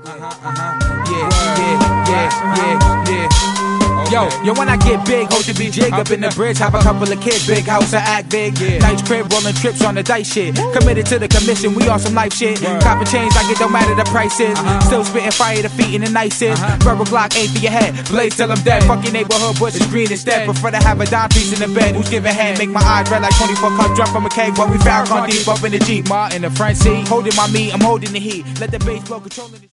Yo, when I get big, hold the B jig up in the bridge, have a couple of kids, big house, I act big, nice crib, rolling trips on the dice shit, committed to the commission, we on some life shit, copping chains like it don't matter the prices, still spitting fire, defeating the nicest, rubber Glock ain't for your head, blaze till I'm dead, fuck your neighborhood bush is green instead, prefer to have a dime piece in the bed, who's giving head, make my eyes red like 24 cups drunk from a keg, but we found on deep up in the Jeep, Ma in the front seat, holding my meat, I'm holding the heat, let the bass blow, controlling the